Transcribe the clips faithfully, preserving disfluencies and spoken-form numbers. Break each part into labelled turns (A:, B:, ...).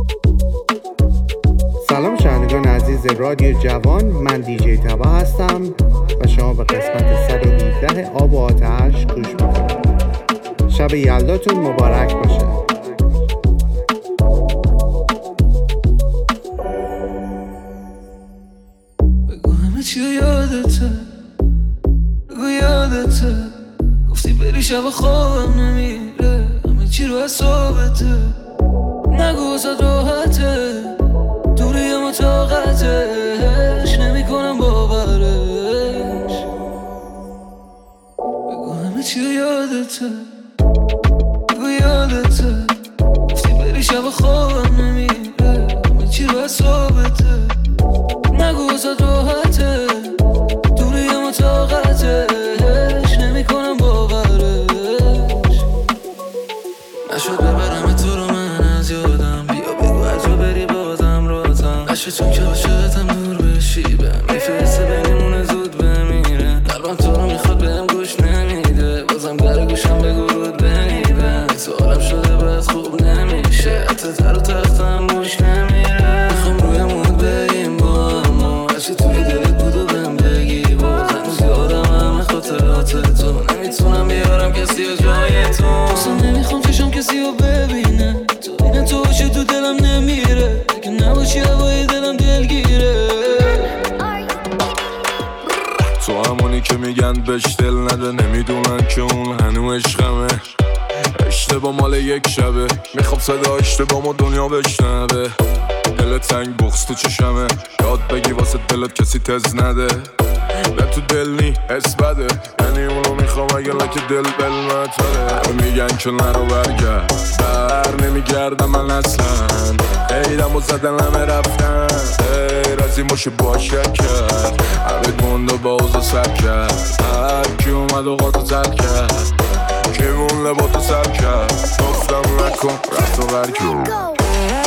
A: سلام شنوندگان عزیز رادیو جوان، من دیجی تبا هستم و شما به قسمت صد و هفده آب و آتش گوش میکنید. شب یلداتون مبارک باشه.
B: بگو همه چی یادته، بگو یادته، گفتی بری شب خوابم نمیره، همه چی رو حسابته، نگو ازت راحته، دوری اما طاقتش نمی کنم باورش. بگو همه چی یادته، بگو یادته، گفتی بری شب خوابم نمیره، همه چی رو حسابته، نگو ازت راحته، دوری اما طاقتش نمی کنم باورش. نشد ببرم تو رو من از یادم، بیا بگو از رو بری بازم رازم نشه، چون که عاشقتم دور بشی بهم میفرسته بینمونه زود بمیره، قلبم تو رو میخواد بهم گوش نمیده، بازم در گوشم بگو رود بمیره، سوالم شده باید خوب نمیشه، حتی تر و تختم گوش نمیره، میخوام روی مود بریم با اما هرچی توی دلت بود و بهم بگی، باز هنوز یادم همه خاطرات تو، نمیتونم بیارم کسی و جای تو، اصلا نمیخوام چشم کسی رو ببینه، تو اینه تو باشه تو دلم نمیره، اگه نباشی هوای دلم دلگیره.
C: تو همونی که میگن بهش دل نده، نمیدونن که اون هنو عشقمه، اشتباه مال یک شبه، میخوام صدا اشتباه ما دنیا بشنوه، دل تنگ بغض تو چشمه، یاد بگی واسه دلت کسی تز نده، نه تو دل نی حس بده، یعنی اونو میخوام اگه لکه دل بلمت بره، همه میگن که نرو برگرد، بر نمیگردم من اصلا، ایدم و زدن همه رفتن، غیر از این باشه باشه کرد، همه گنده باز و سر کرد، هر کی اومد و قاطو زد کرد، کی مون لباتو سر کرد، گفتم نکن رفت و غر کرد.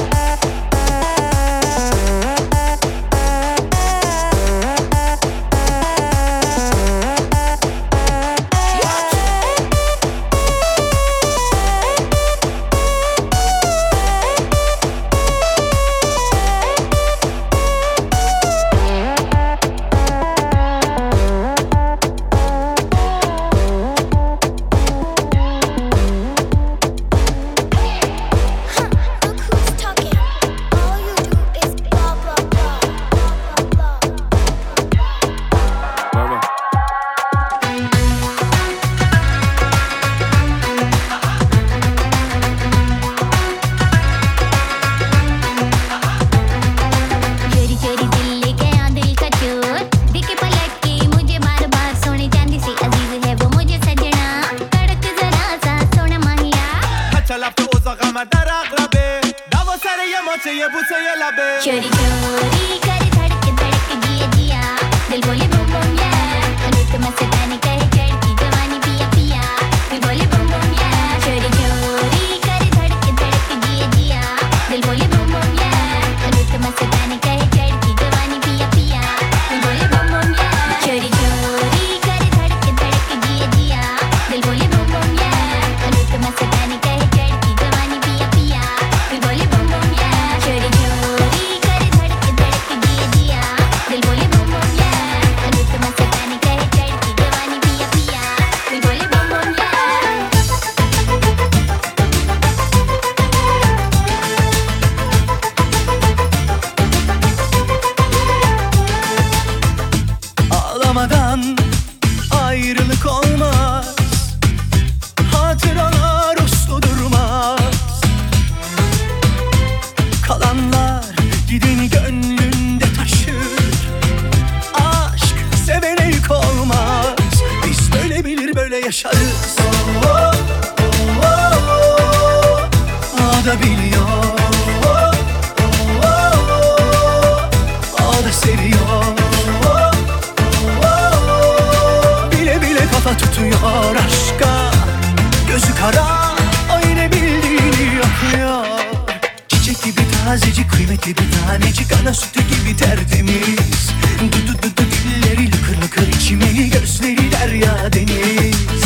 D: Tazecik kıymetli bir tanecik, ana sütü gibi tertemiz. Du du du du dilleri lıkır lıkır içimi, gözleri derya deniz.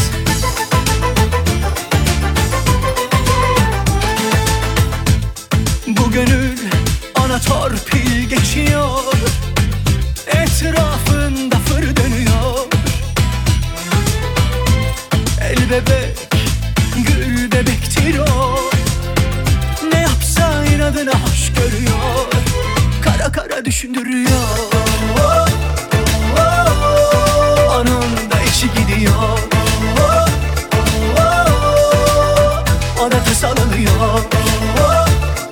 D: Bu gönül torpil geçiyor, etrafında fır dönüyor. El bebek, gül bebektir o, ne yapsa inadına hoş görüyor, kara kara düşündürüyor. Oh, oh, oh, onun da içi gidiyor. Oh, oh, oh, o da tasalanıyor. Oh,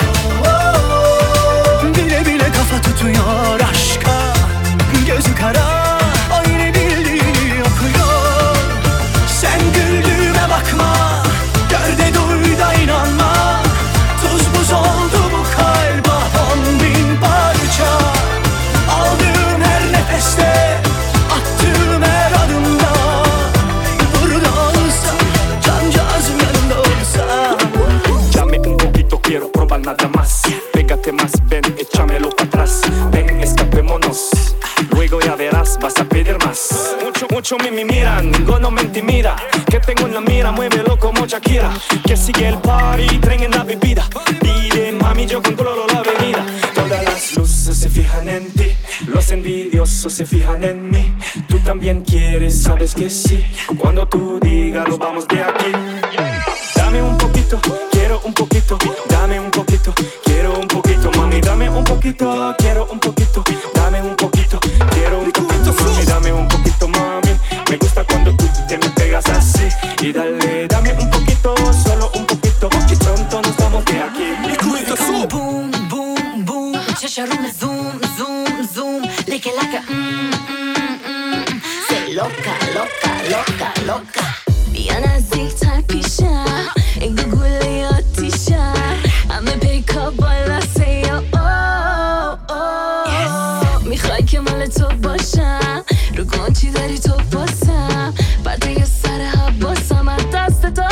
D: oh, bile bile kafa tutuyor aşka, gözü kara, o yine bildiğini okuyor. Sen güldüğüme bakma, gör de duy da inanma. Tuz buz oldu bu kalba on bin parça. Aldığım her nefeste, attığım her adımda, burada olsa, cancağızım yanımda olsa.
E: Dame un poquito, quiero probar nada más. Pégate más, ven, échamelo para atrás. Ven, escapémonos, luego ya verás, vas a pedir más. Mucho, mucho me, me miran, ninguno me intimida. Que tengo en la mira, muévelo como Shakira. Que sigue el party, tren en la bebida. Dile, mami, yo controlo la avenida. Todas las luces se fijan en ti, los envidiosos se fijan en mí. Tú también quieres, sabes que sí. Cuando tú digas, lo vamos de aquí. Dame un poquito, quiero un poquito. Dame un poquito, quiero un poquito. Mami, dame un poquito, quiero un poquito. Dame un poquito, quiero un poquito. Mami, dame un poquito, mami. Me gusta cuando tú te me pegas así. Y dale, dame un poquito, solo un poquito. Y pronto nos vamos de aquí.
F: Boom, boom, boom. Chicharrones, zoom, zoom, zoom. Like like a mm, mm, mm. Say loca, loca, loca, loca. Bir nazik pisha, engugule atisha. Ame peka bala say oh oh. Yes. میخوای که مال تو باشم، رو گنچی داری تو باسم، بعد یه سر حباسم از دست تو.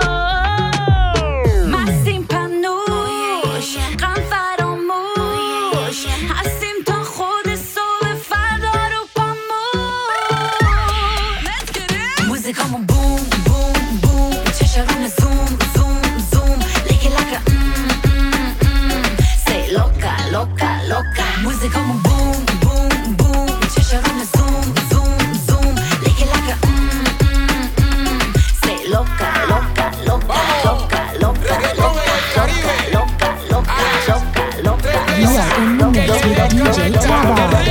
F: مستیم پنوش، غم فراموش، هستیم تا خود صبح فردا رو پاموش. موزیکامون بوم بوم بوم، چشارون زوم زوم زوم. لیکه لکه ام ام ام. Say loca, loca, loca. موزیکامون بوم بوم بوم، چشارون زوم زوم زوم. لیکه لکه ام ام ام. Say loca, loca, loca, loca, loca, loca, loca, loca, loca, loca, loca.
G: You are in the mix with D J Taba.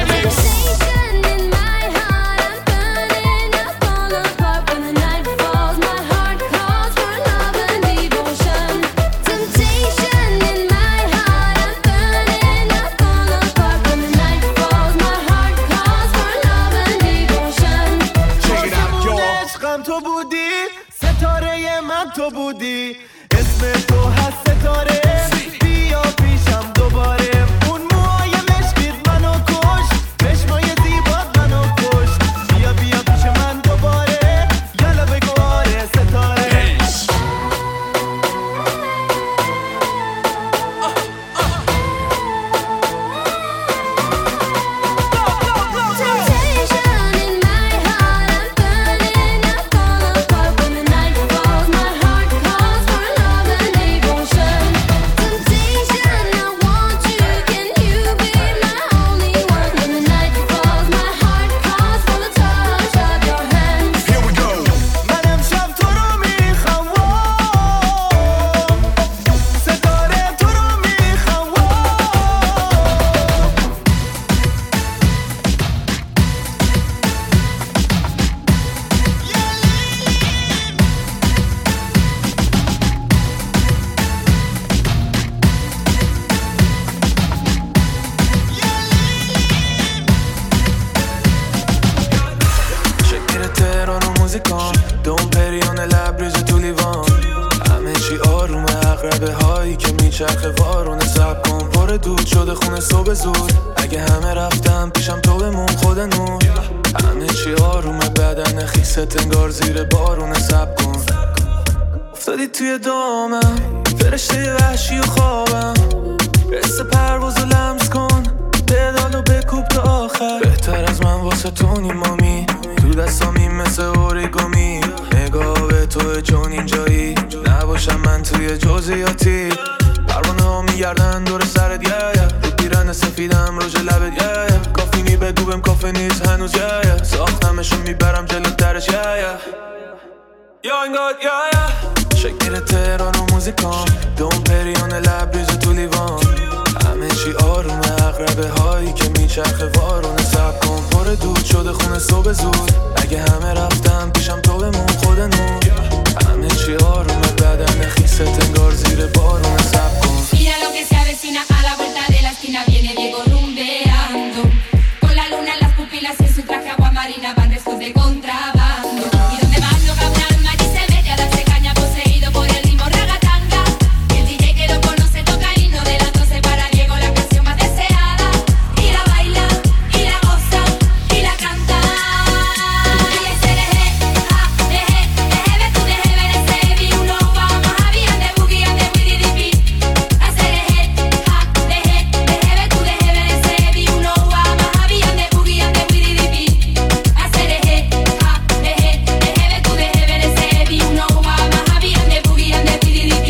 D: تو بودی، ستاره من تو بودی، اسم تو هست ستاره. بیا پیشم دوباره، اون موهای مشکیت منو کش، چشمای زیبات منو کش. بیا بیا پیش من دوباره، یالا بگو آره ستاره.
H: چرخ وارونه سب کن پر دود شده خونه صبح زود. اگه همه رفتم پیشم تو بمون خود نور. همه چی آرومه بدن خیست انگار زیر بارونه سب کن. افتادی توی دامم فرشته وحشی و خوابم. حس پروازو لمس کن پدالو بکوب تا آخر. بهتر از من واسه تونی مامی تو دستامی مثل اوریگامی. نگاه به تو چون اینجایی نباشم من توی جزئیاتی. پروانه ها میگردن دور سرت یه یه رو پیرن بدن سفیدم روژ لبت yeah, yeah. کافینی بگو بهم کافی نیست هنوز yeah, yeah. ساختمشون میبرم جلو درش yeah, yeah. یا انگار yeah, yeah. شک میره تهران و موزیکام دوم پریون لبریز تو لیوان همه چی آرومه اقربه هایی که میچرخه وارونه سب کن پر دود شده خونه صبح زود اگه همه رفتن پیشم تو بمون خودمون همه چی آرومه بدن خیست انگار زیر بارونه سب کن
I: Mira lo que se avecina a la vuelta de la esquina viene Diego rumbeando con la luna en las pupilas y en su traje agua marina van restos de contrabando y donde van no cabe un alma ni se mete a darse caña poseído por el ritmo ragatanga y el D J que lo conoce toca el himno de las doce para Diego la canción más deseada y la baila y la goza y la canta y ese deje ja deje deje ve tu deje ver ese vi uno vamos a bien de boogie and de widdy dippy hacer deje ja deje deje ve tu deje ver ese vi uno vamos a bien de boogie and de widdy dippy hacer deje ja deje deje ve tu deje ver ese vi uno vamos a bien de boogie and de widdy dippy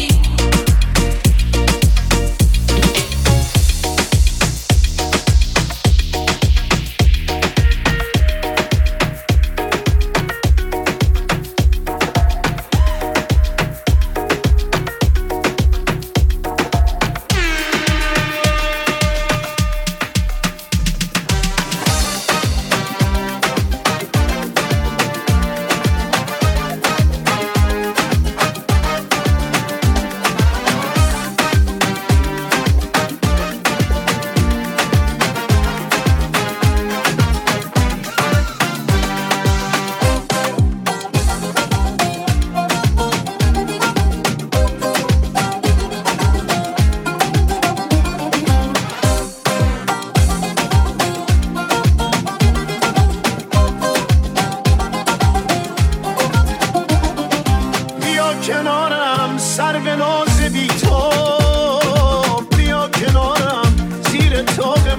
D: بیا کنارم سر به ناز بی تو بیا کنارم زیر طاق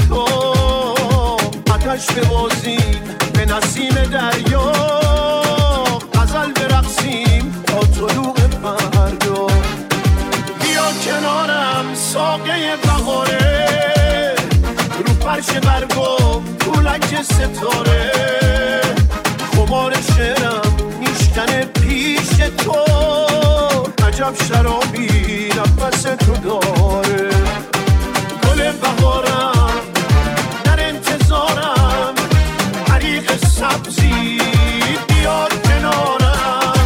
D: مهتاب آتش ببازیم به نسیم دریا غزل برقصیم تا طلوع فردا بیا کنارم ساقه بهاره رو فرش برگم پولک ستاره خمار شعرم میشکنه پیش تو عجب شرابی نفس تو داره گل بهارم در انتظارم حریق سبزی بیار کنارم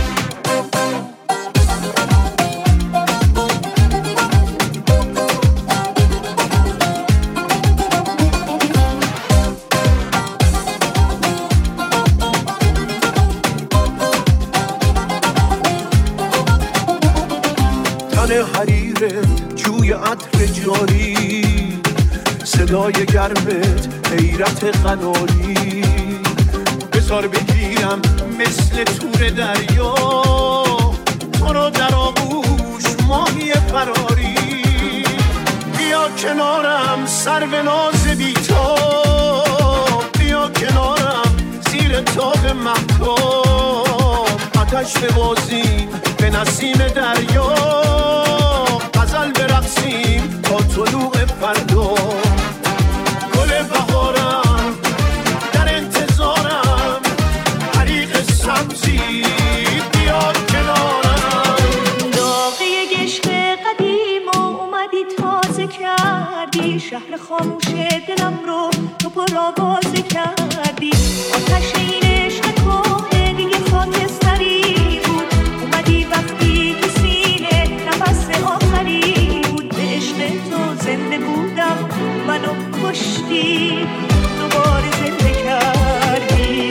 D: تن حریرت جوی عطر جاری صدای گرمت حیرت قناری بذار بگیرم مثل تور دریا تو رو در آغوش ماهی فراری بیا کنارم سر به ناز بی تو بیا کنارم زیر طاق مهتاب آتش ببازیم به نسیم دریا غزل برقصیم تا طلوع فردا گل بهارم در انتظارم حریق سبزی بیاد کنارم
J: داغی عشق قدیم و اومدی تازه کردی شهر خاموش دلم رو تو پر آوازه کردی آتش این عشق کهنه دیگه خاکستری بود اومدی وقتی تو سینه نفس آخری بود به عشق تو زنده بودم منو کشتی دوباره زنده کردی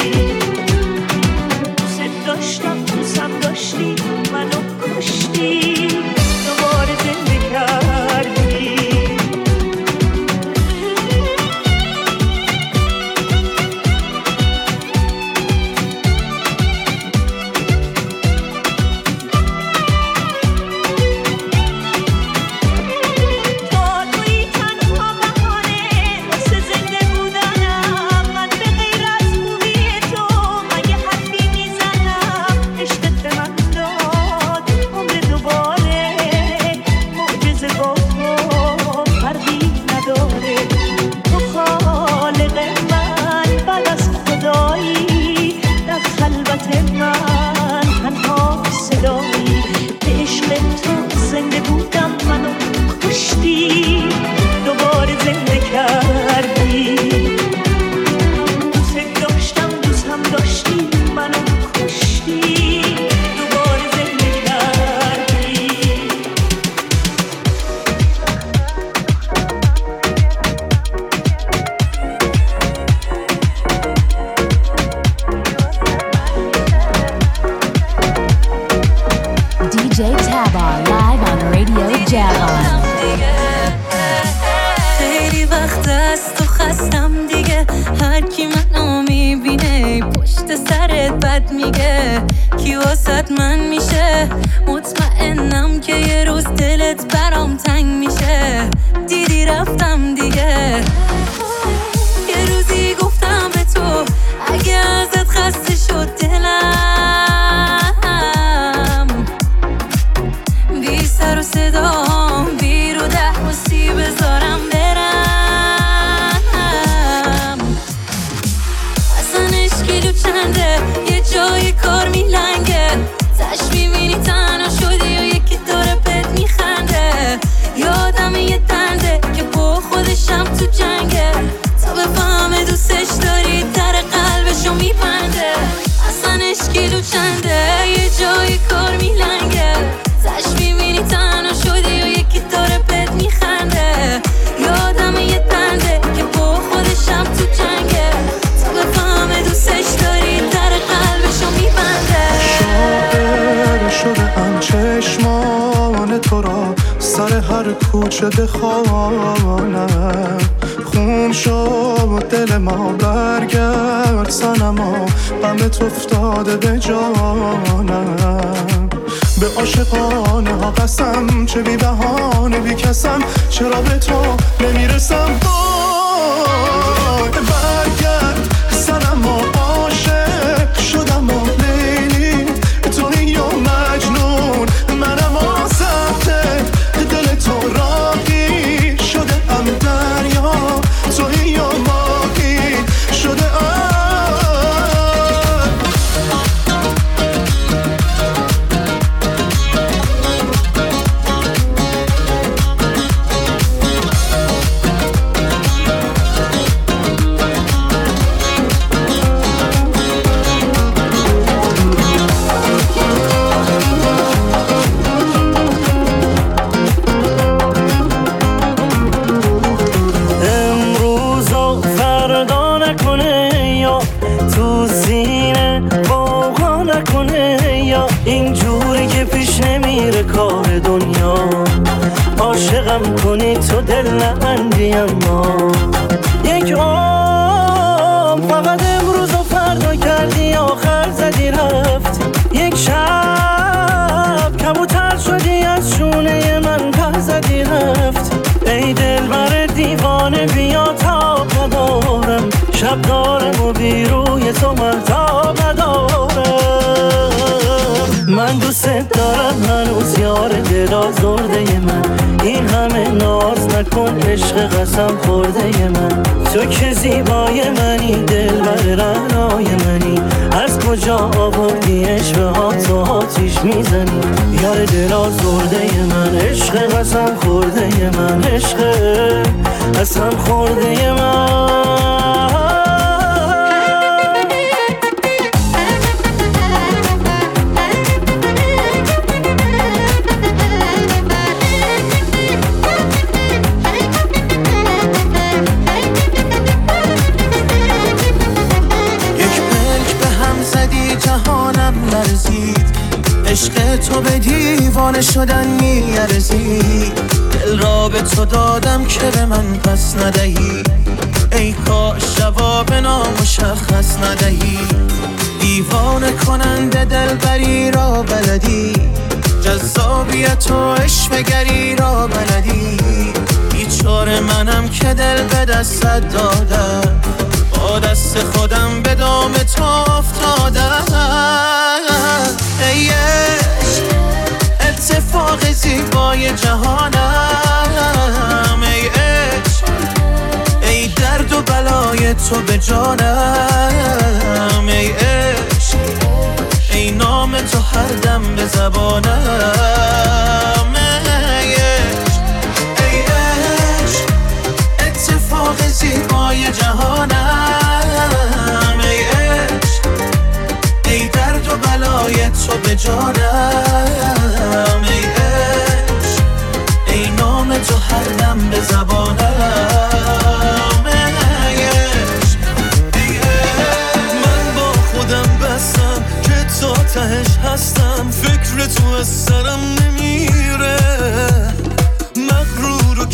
J: دوست داشتم دوستم داشتی منو کشتی دوباره زنده کردی کشتی دوباره زنده کردی. دوست داشتم دوست هم داشتی منو کشتی دوباره زنده کردی.
G: دی جی Taba live on Radio Javan.
K: خیلی وقت از تو خستم دیگه، هر کی منو میبینه پشت سرت بد میگه. کی واسط من میشه؟ مطمئنم که یه روز دلت برام تنگ میشه. دیدی رفتم دیگه. یه روزی گفتم به تو اگه ازت خسته شد دلم، بی سر و صدام بی رو ده موسی بذارم برم. اصلا اشکیلو چنده یه جای کار میلنگه، تش میبینی تنها شدی و یکی داره بهت میخنده. یادم یه درده که با خودشم تو جنگه، تا بفهمه دوستش داری در قلبشو میبنده. اصلا اشکیلو چنده یه جای کار میلنگه، تش میبینی تنها شدی و یکی داره بهت میخنده. یادم یه درده که با خودشم تو جنگه، تا بفهمه دوستش داری در قلبشو میبنده.
H: شاعر شدم چشمان تو را سر هر کوچه بخوانم. خون شد دل ما برگرد صنما، غمت افتاده به جانم. به عاشقانه ها قسم چه بی بهانه بی کسم، چرا به تو نمیرسم؟ وای برگرد صنما، عاشق شدم و لیلی توی یا مجنون منم آسفته دل تو راهی شده ام دریا توی یا ماهی شده ام. کار دنیا عاشقم کنی تو دل نبندی، اما یک عمر فقط امروز و فردا کردی آخر زدی رفت. یک شب کبوتر شدی از شونه من پر زدی رفت. ای دل بر دیوانه بیا تاب ندارم، شب دارم و بی روی تو مهتاب ندارم. من دوست دارم هنوز یار دل آزرده من، این همه ناز نکن عشق قسم خورده من. تو که زیبای منی دل بر رعنای منی، از کجا آوردی عشق ها تو آتیش میزنی. یار دل آزرده من، عشق قسم خورده من، عشق قسم خورده من.
D: عشق تو به دیوانه شدن میارزید، دل را به تو دادم که به من پس ندهی. ای کاش جواب نامشخص ندهی، دیوانه کننده دلبری را بلدی، جذابیت و عشقگری را بلدی. بیچاره منم که دل به دستت دادم، با دست خودم به دام تو افتادم. ای عشق اتفاق زیبای جهانم، ای عشق ای درد و بلای تو به جانم. ای عشق ای نام تو هر دم به زبانم. ای عشق ای عشق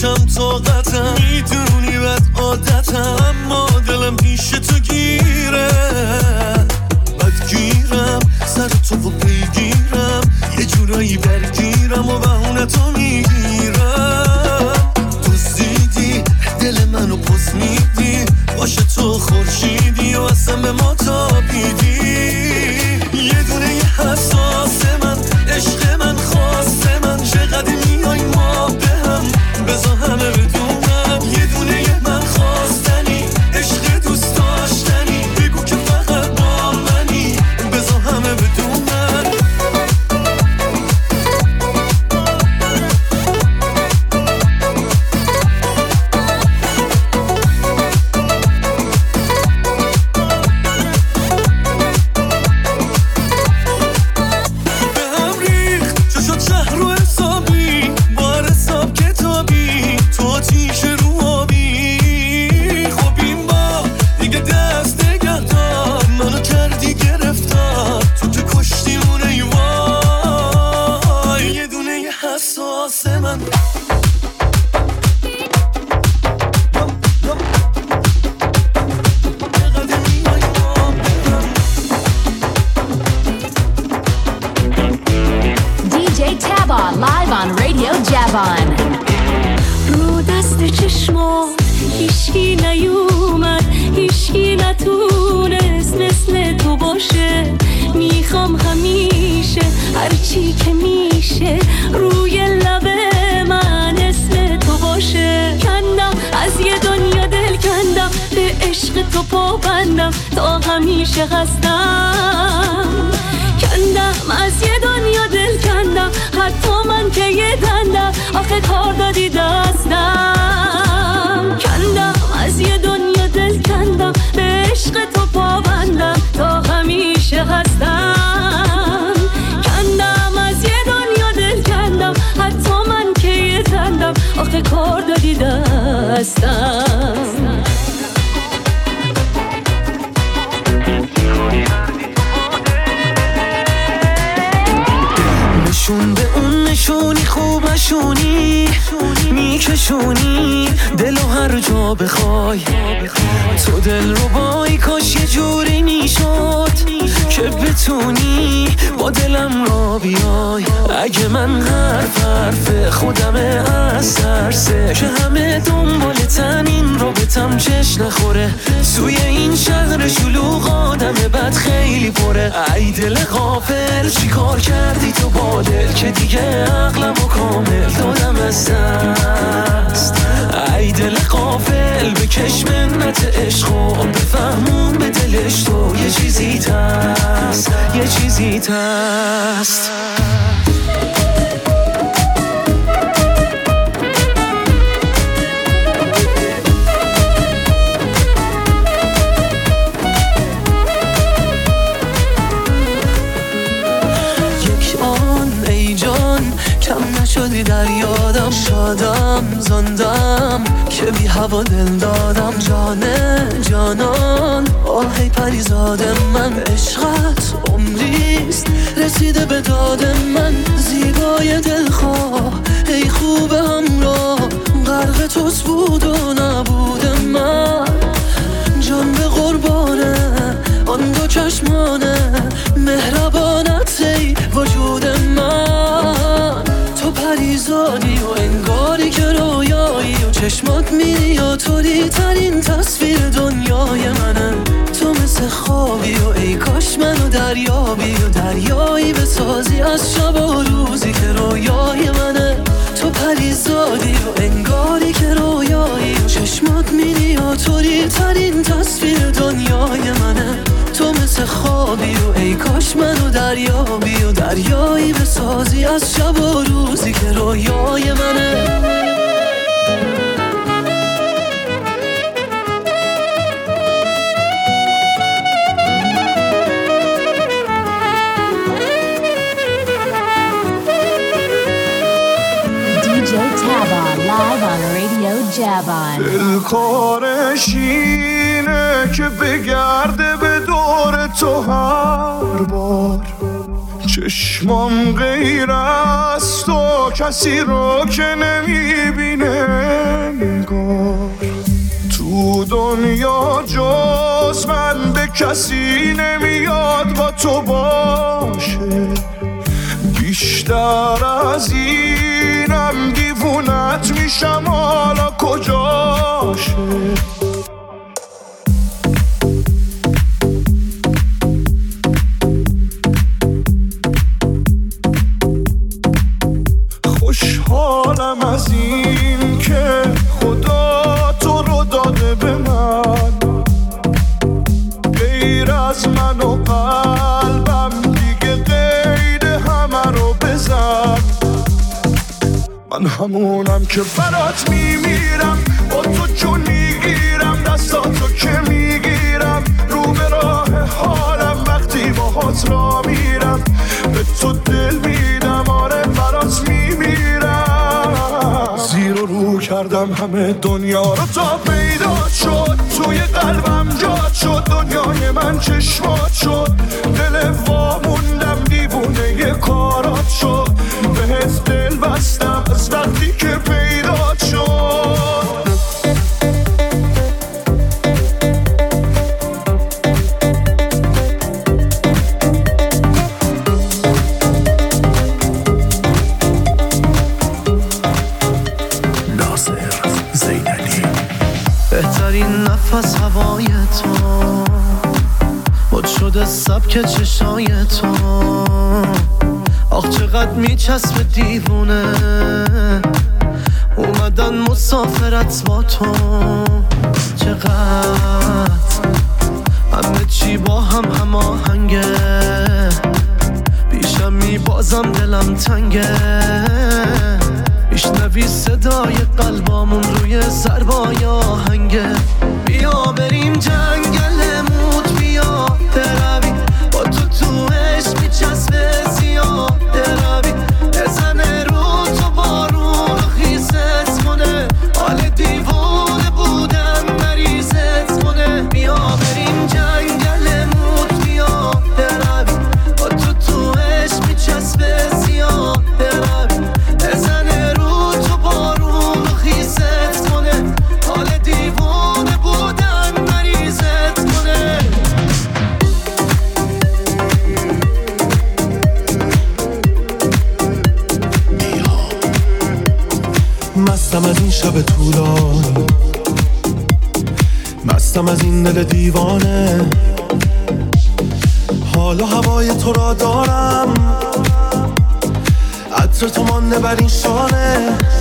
L: کم طاقتم، میدونی بد عادتم، اما دلم پیش تو گیره، بد گیرم سر تو و پیگیرم، یه جورایی برگیرم و بهونه تو میگیرم. دزدیدی دل منو پس میدی، باشه تو خورشیدی و اصلا به ما تابیدی. یه دونه یه حساس من، عشق من، خواست من، چقدر میای ما به هم، بذار همه بدونم. یه دونه یه من خواستنی، عشق دوست داشتنی، بگو که فقط با منی، بذار همه بدونم.
J: رو دست چشما هیچکی نیومد، هیچکی نتونست مثل تو باشه. میخوام همیشه هرچی که میشه روی لب من اسم تو باشه. کندم از یه دنیا دل کندم، به عشق تو پابندم، تا همیشه هستم. کندم از یه دنیا دل کندم، حتی من که یه دندم آخه کار دادی دستم. کندم از یه دنیا دل کندم، به عشق تو پابندم، تا همیشه هستم. کندم از یه دنیا دل کندم، حتی من که یه دندم آخه کار دادی دستم.
L: نشون به اون نشونی خوبشونی، میکشونی دلو هر جا بخوای. تو دل رو بای کاش یه جوری میشد که بتونی با دلم را بیای. اگه من حرف حرف خودمه از ترسه که همه دنبال تنین رابطم چش نخوره. توی این شهر شلوغ آدم بد خیلی پره. ای دل غافل چی کار کردی تو با دل که دیگه عقلم و کامل دادم از دست. ای دل غافل بکش منت عشق و بفهمون به دلش تو یه چیزی تست، یه چیزی تست. کم نشدی در یادم، شادم زندم که بی هوا دل دادم. جانه جانان آهی پریزاد من، عشقت عمریست رسیده به داد من. زیبای دلخواه ای خوب همراه، غرق توست بود و نبود من. جان به قربانه آن دو چشمانه، مهربانت ای وجود من. تو پریزادی و انگاری که رویایی و چشمات میری یا طوری ترین تصویر دنیای منه. تو مثل خوابی و ای کاش منو دریابی و دریایی بسازی از شب و روزی که رویای منه. تو پریزادی و انگاری که رویایی و چشمات میری یا طوری ترین تصویر دنیای منه. تو مثل خوابی و ای کاش منو دریابی و دریایی بسازی از شب و روزی که رویای منه.
M: دل کارش اینه که بگرده به دور تو هر بار،
N: چشمام غیر از تو کسی رو که نمیبینه نگار تو دنیا جز من به کسی نمیاد با تو باشه بیشتر از اینم دیوونت میشم حالا کجاشه خوشحالم از این که خدا تو رو داده به من غیر از من و قلبم دیگه قید همه رو بزن من همونم که برات میمیرم با تو جون میگیرم دستاتو که میگیرم رو به راه حالم وقتی باهات را میرم به تو دل میدم آره برات میمیرم زیر و رو کردم همه دنیا رو تا پیدا شد توی قلبم جات شد دنیای من چشمات شد دل واموندم دیوونه یه کارات شد بهت دل بستم از وقتی که پیدا شد
L: بهترین نفس هوای تو مد شده سبک چشای تو آخ چقدر میچسب دیوونه اومدن مسافرت با تو چقدر همه چی با هم هماهنگه پیشم میبازم دلم تنگه میشنوی صدای قلبامون روی ضربای آهنگه بیا بریم جنگل موت بیا بروی با تو تو عشق میچسبه زیاده روی بزنه رو تو بارون خیست کنه حال دیوانه بودن مریضت کنه بیا بریم جنگل موت بیا بروی با تو تو عشق میچسبه زیاده روی بزنه رو تو بارون خیست کنه حال دیوانه بودن مریضت کنه
H: مستم از این شب طولانی مستم از این دل دیوانه حالا هوای تو را دارم عطر تو مانده بر این شانه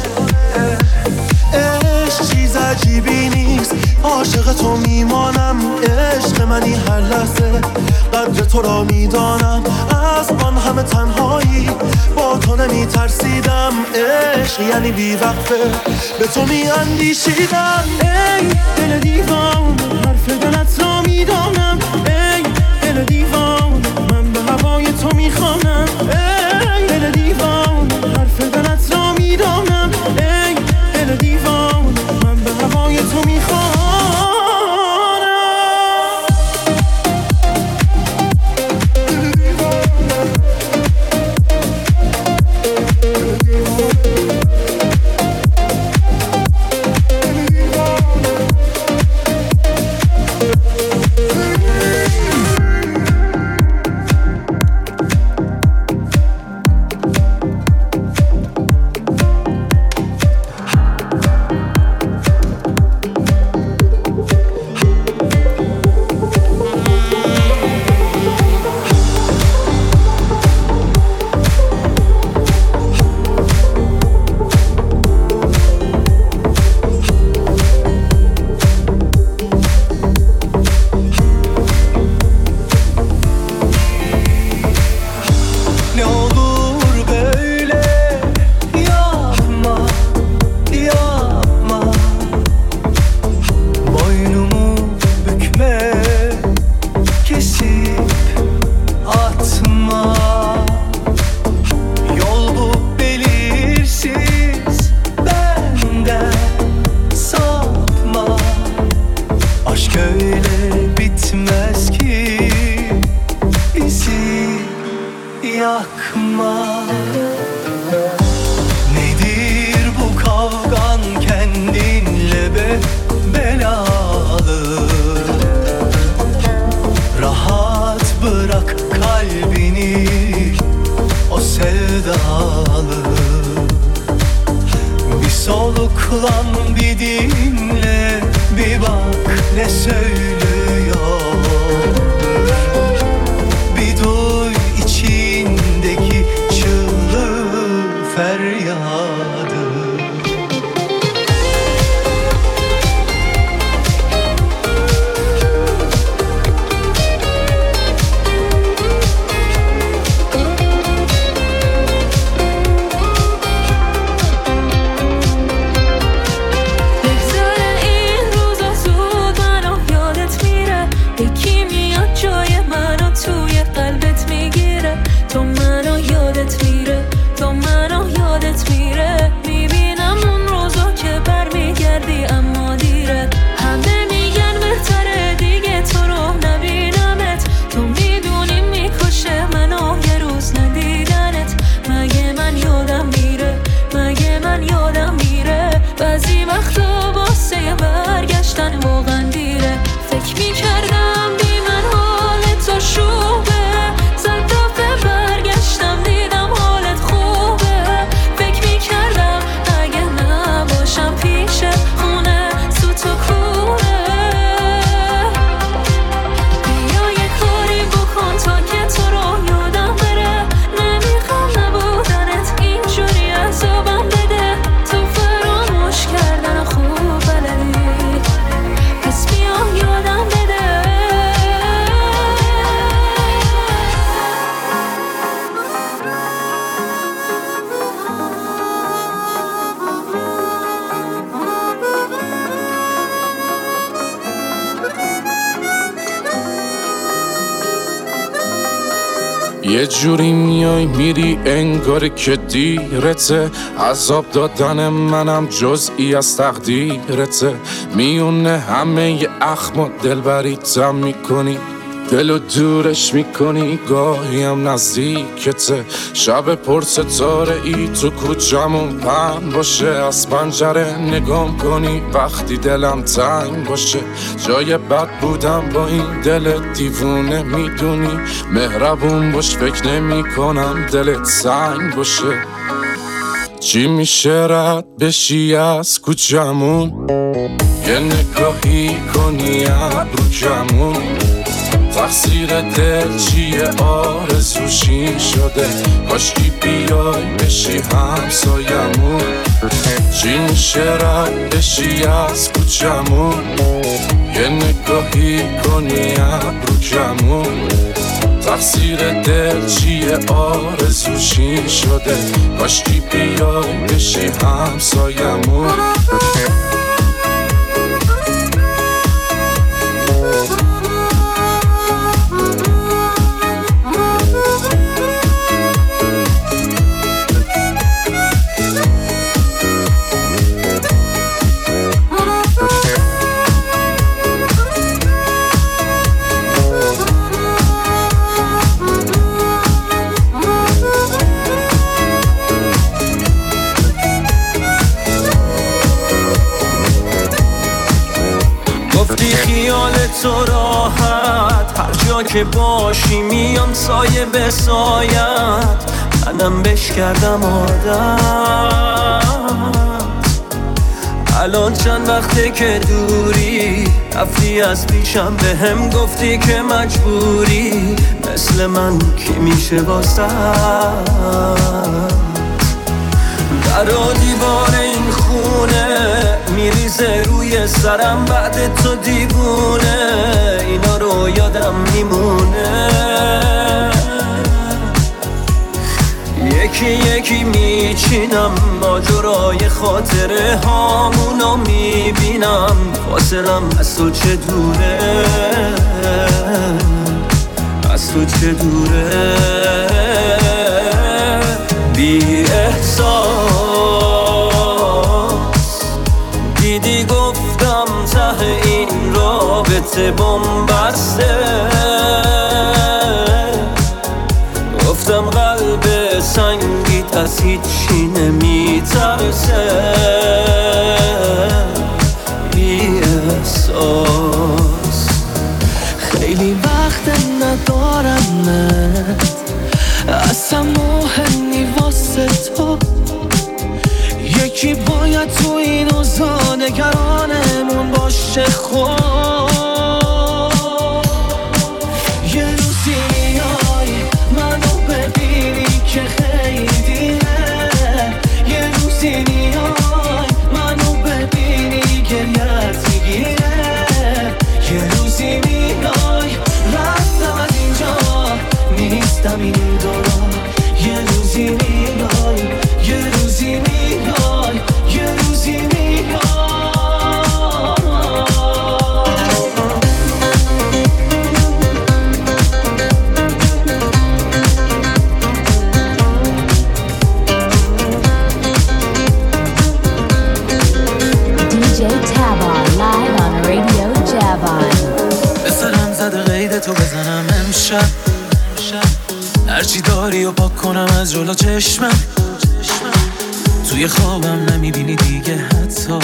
H: عشق چیز عجیبی نیست عاشق تو میمانم عشق منی هر لحظه قدر تو را میدانم از آن همه تنهایی با تو نمی ترسیدم عشق یعنی بی وقفه به تو می اندیشیدم ای دل دیوان حرف دلت را میدانم ای دل دیوان من به هوای تو میخوانم ای دل دیوان حرف دلت را میدانم ای دل دیوان من به هوای تو میخوانم
L: dinle, bir bak ne söylüyor. Bir duy içindeki çığlığı, feryadı.
C: یه جوری میای میری انگار که دیرته، عذاب دادن منم جزئی از تقدیرته. میونه همه ی اخم و دلبریتم میکنی، دلو دورش میکنی، گاهی هم نزدیکته. شب پر ستاره ای تو کوچمون پهن باشه، از پنجره نگام کنی وقتی دلم تنگ باشه. جای بد بودم با این دل دیوونه، میدونی مهربون باش، فکر نمی کنم دلت سنگ باشه. چی میشه رد بشی از کوچمون، یه نگاهی کنی ابرو کمون. تقصیر دل چیه آرزوشی شده، کاشکی بیای بشی همسایمون. چی میشه رد بشی از کوچمون، یه نگاهی کنی ابرو کمون. تقصیر دل چیه آرزوشی شده، کاشکی بیای بشی همسایمون.
L: تو راحت هر جا که باشی میام سایه به سایت، منم بش کردم عادت. الان چند وقته که دوری، رفتی از پیشم به هم گفتی که مجبوری، مثل من کی میشه واسه در و دیوار این خونه میریزه روی سرم بعد تو دیوونه، اینا رو یادم میمونه. یکی یکی میچینم ماجرای خاطره هامونو میبینم، فاصلم از تو چه دوره، از تو چه دوره. بی احساس دیدی گفتم ته این رابطه بنبسته، گفتم قلب سنگیت از هیچی نمیترسه. بی احساس
O: خیلی وقت ندارمت، اصلا مهمی واسه تو. یکی باید تو این اوضاع نگران پیش خود. یه روزی میای منو ببینی که خیلی دیره، یه روزی میای منو ببینی گریت میگیره، یه روزی میای رفتم از اینجا نیستم این دورا، یه روزی میای یه روزی میای یه روزی میای.
G: دی جی Taban live on Radio Javan.
O: بسرم زده قید تو بزنم امشب، هرچی داری و پاک کنم از جلو چشمم، توی خوابم نمیبینی دیگه حتی،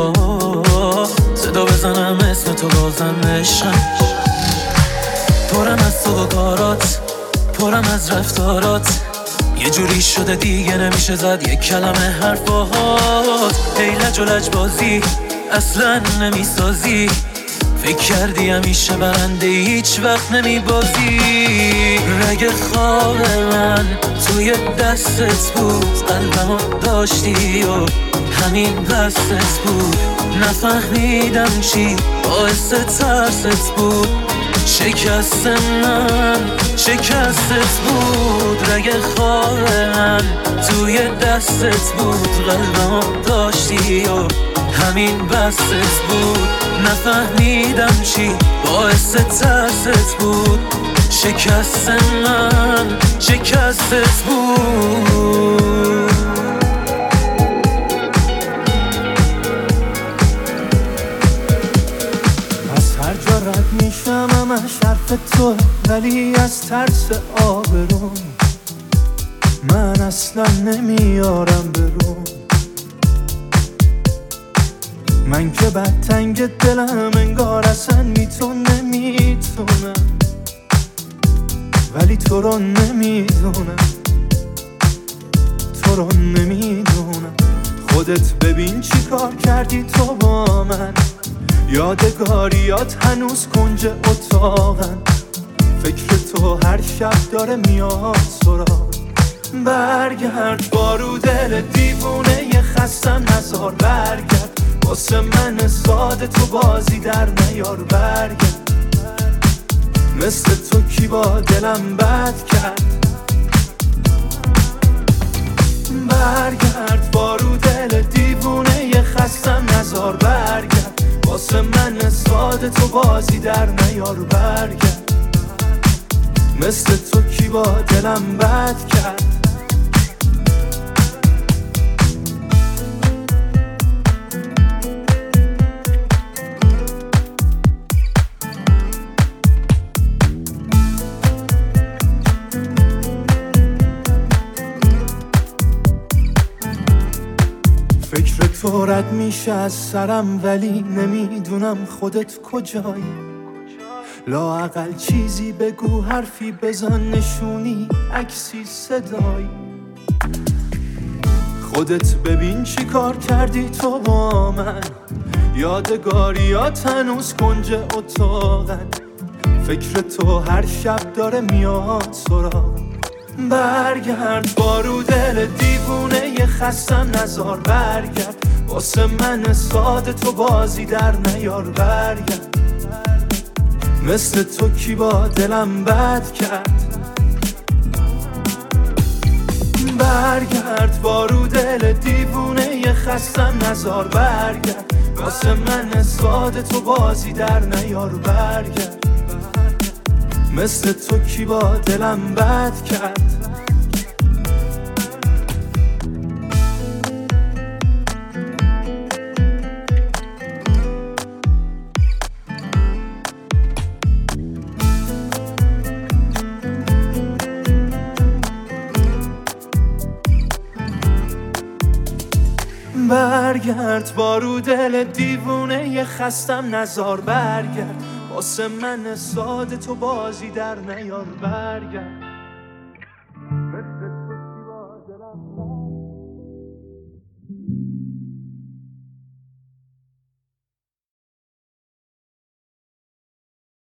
O: صدا بزنم اسم تو بازم عشقم، پرم از تو و کارات، پرم از رفتارات، یه جوری شده دیگه نمیشه زد یک کلمه حرفات، ای لج و لج بازی اصلا نمیسازی، فکر کردی همیشه برنده هیچ وقت نمیبازی، رگ خواب من توی دستت بود، قلبمو داشتی و همین بستت بود، نفهمیدم چی باعث ترست بود، شکست من شکستت بود، رگ خواب من توی دستت بود، قلبمو داشتی و همین بستت بود، نفهمیدم چی باعث ترست بود، شکست من شکستت بود.
L: از هر جا رد میشم همش حرف تو، ولی از ترس آبروم من اصلا نمیارم برون، من که بدتنگ دلم انگار اصلا میتون نمیتونم، ولی تو رو نمیدونم، تو رو نمیدونم، خودت ببین چی کار کردی تو با من، یادگاریات هنوز کنج اتاقن، فکر تو هر شب داره میاد سراغ، برگرد بارو دل دیوونه ی خستم نزار، برگرد واسه من ساده تو بازی در نیار، برگرد مثل تو کی با دلم بد کرد، برگرد بارو دل دیوونه ی خستم نزار، برگرد واسه من ساده تو بازی در نیار، برگرد مثل تو کی با دلم بد کرد. فکر تو رد میشه از سرم، ولی نمیدونم خودت کجایی، لااقل چیزی بگو، حرفی بزن، نشونی، عکسی، صدایی، خودت ببین چی کار کردی تو با من، یادگاریات هنوز کنج اتاقن، فکر تو هر شب داره میاد سراغ، برگرد بارو دل دیوونه ی خستم نزار، برگرد واسه من ساده تو بازی در نیار، برگرد مثل تو کی با دلم بد کرد، برگرد بارو دل دیوونه ی خستم نزار، برگرد واسه من ساده تو بازی در نیار، برگرد مثل تو کی با دلم بد کرد. برگرد بارو دل دیوونه ی خستم نزار، برگرد واسه من ساده تو بازی در نیار، برگرد